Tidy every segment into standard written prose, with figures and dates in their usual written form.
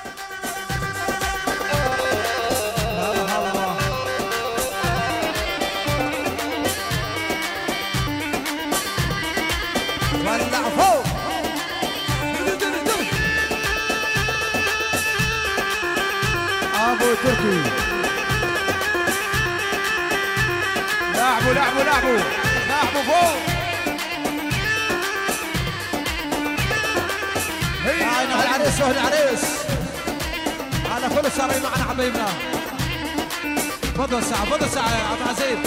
ولع فوق ابو تركي. لعبوا لعبوا لعبوا لعبوا فوق. هيا العريس وهو العريس على كل الشرايين معنا حبايبنا. فضل ساعة فضل ساعة يا عبد العزيز.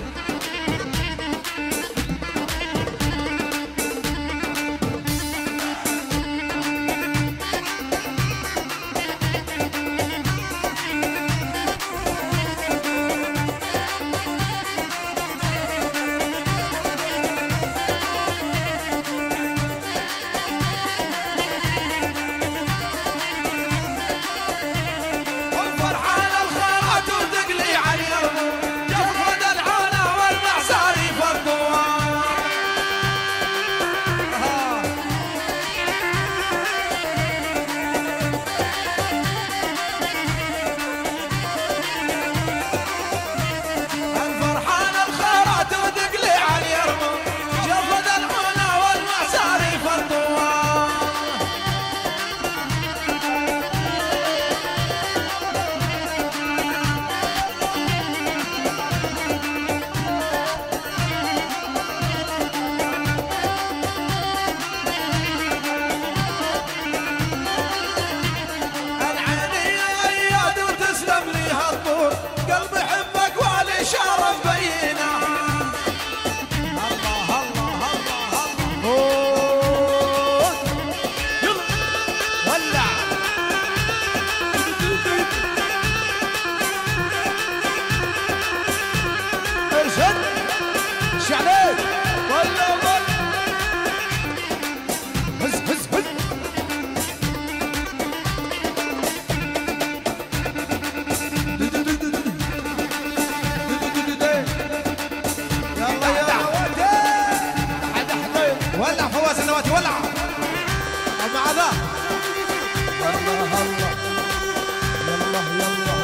ولع فواز النواتي ولع مع ذا. الله الله يلا يلا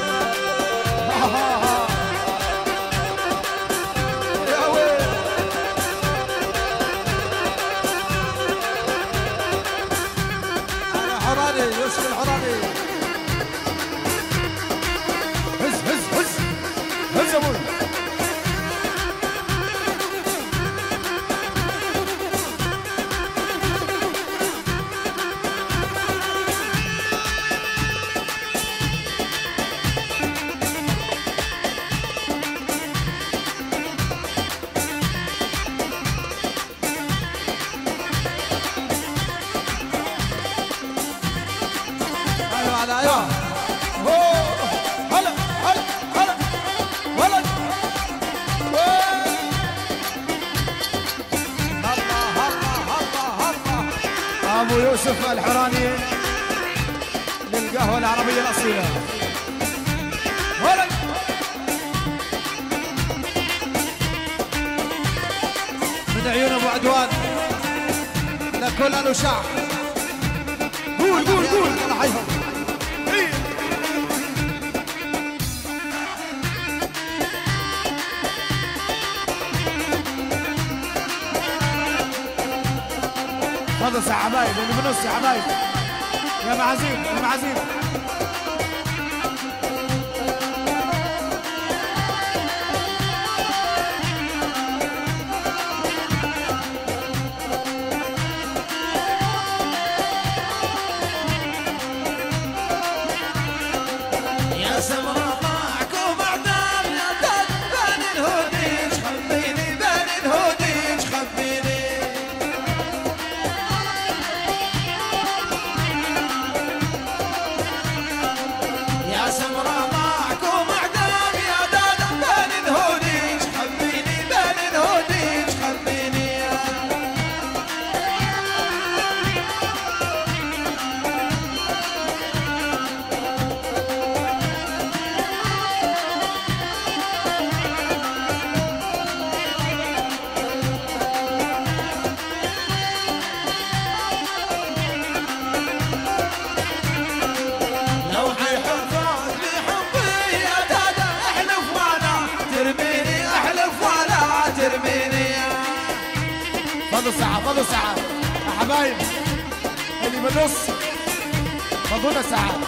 يا ويل. انا حراني يوسف الحراني. هز هز هز هز يا ابوي. ايوه هلا هلا هلا ولد. الله الله الله الله. ابو يوسف الحراني للقهوه العربيه الاصيله. ولد من عيون ابو عدوان لكل الوشاع. قول قول قول. فضل يا حبايب اللي بنص يا حبايب. يا معازيم يا معازيم. يا سمرة معكم أعدام يا دد بين الهوديج خبيني بين الهوديج خبيني. يا سمرة معكم أعدام يا دد بين الهوديج خبيني بين الهوديج خبيني. خذوا ساعات يا حبايب اللي بالنص خذونا ساعات.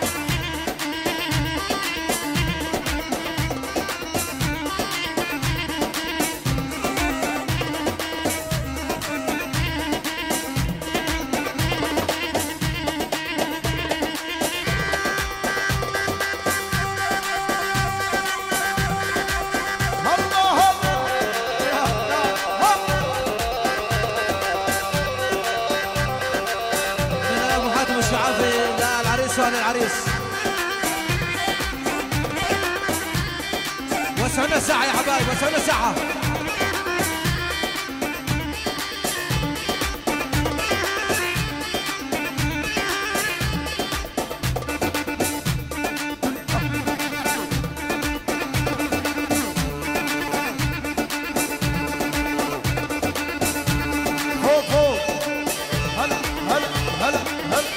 العريس وسعنا ساعة يا حبايب، وسعنا ساعة. فوق فوق هلا هلا هلا هلا.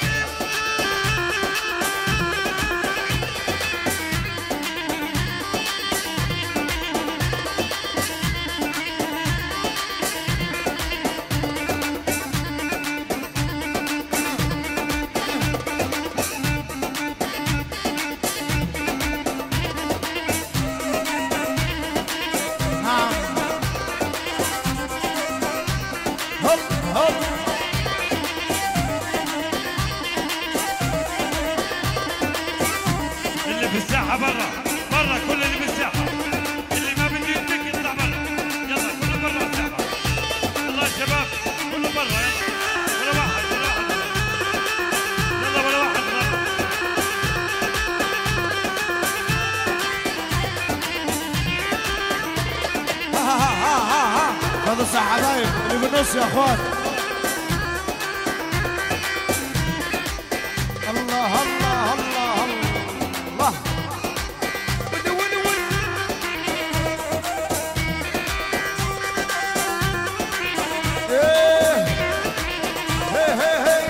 اللي في الساحة برا برا، كل اللي في الساحة، اللي ما بده يدق يطلع برا. يلا كله برا الساحة. يلا يا شباب كله برا. يلا ولا واحد ولا واحد. يلا ولا واحد برا. خذوا ساعة حبايب اللي بالنص يا اخوان. الله الله الله الله. ايه هي هي هي.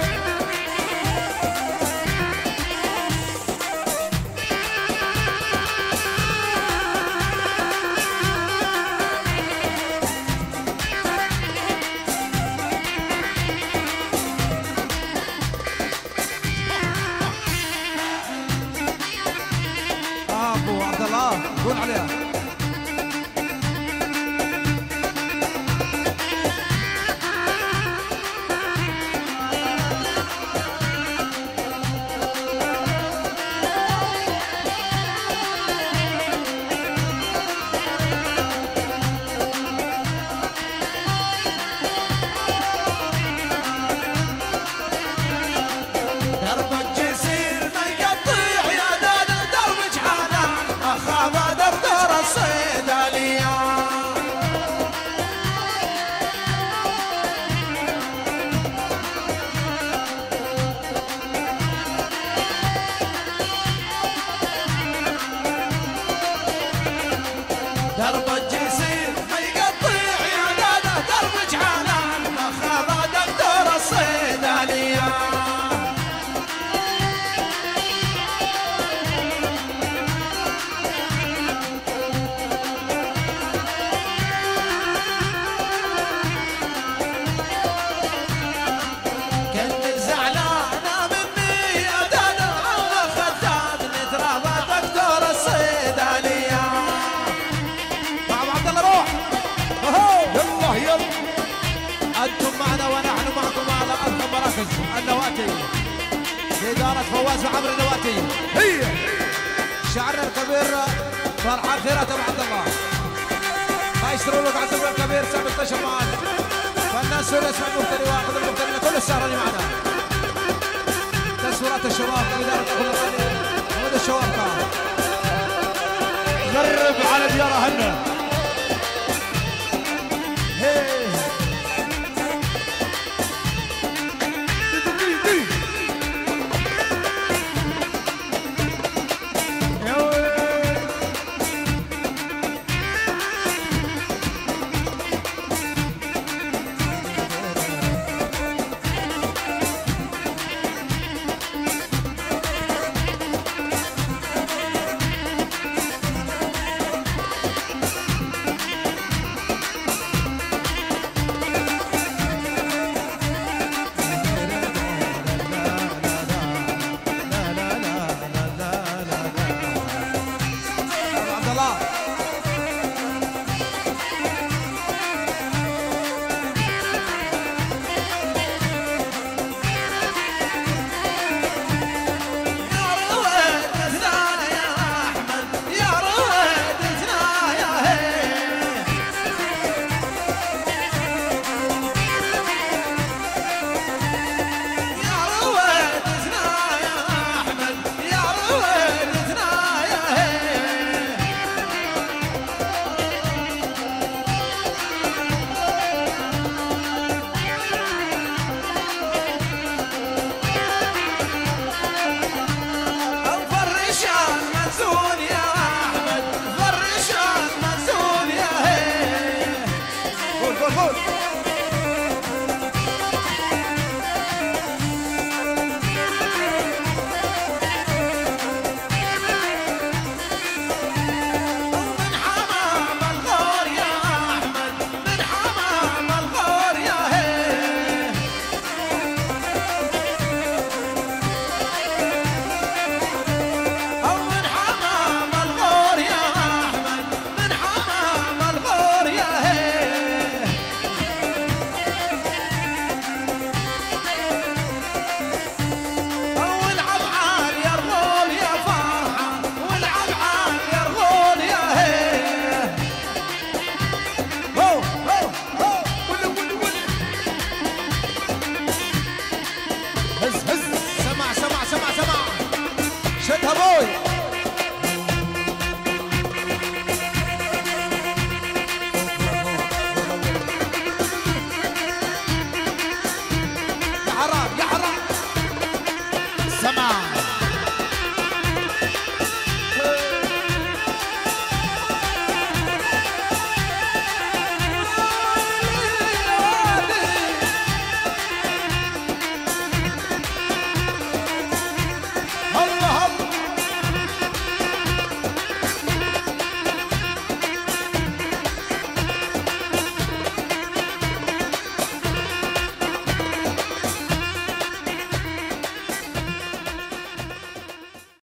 ابو عبد الله قول عليها. درب الجسير ما يقطع يا داد درب جحاله، اخاف دفتر الصيدليه. درب الجسير ما يقطع يا داد درب جحاله، اخاف دفتر الصيدليه. كنت زعلانة مني يا دادا الله خدامني ترى دكتور الصيدلية. مع عبد الله روح. يلا يلا. أنتم معنا ونحن معكم على أفضل مراكز النواتي بإدارة فواز وعمر النواتي. هي شعرنا الكبير فرحان خيرات أبو عبد الله. ما يشتروا لك عبد الله الكبير سامي الطشر معانا. فنان سوري اسمع المبتدئ واخذ المبتدئ كل السهرة اللي معنا. تصويرات الشباب بإدارة كل غالي هذا الشباب كان غرب على ديار اهلنا. هي يا ويل. شدها بوي يا حرام يا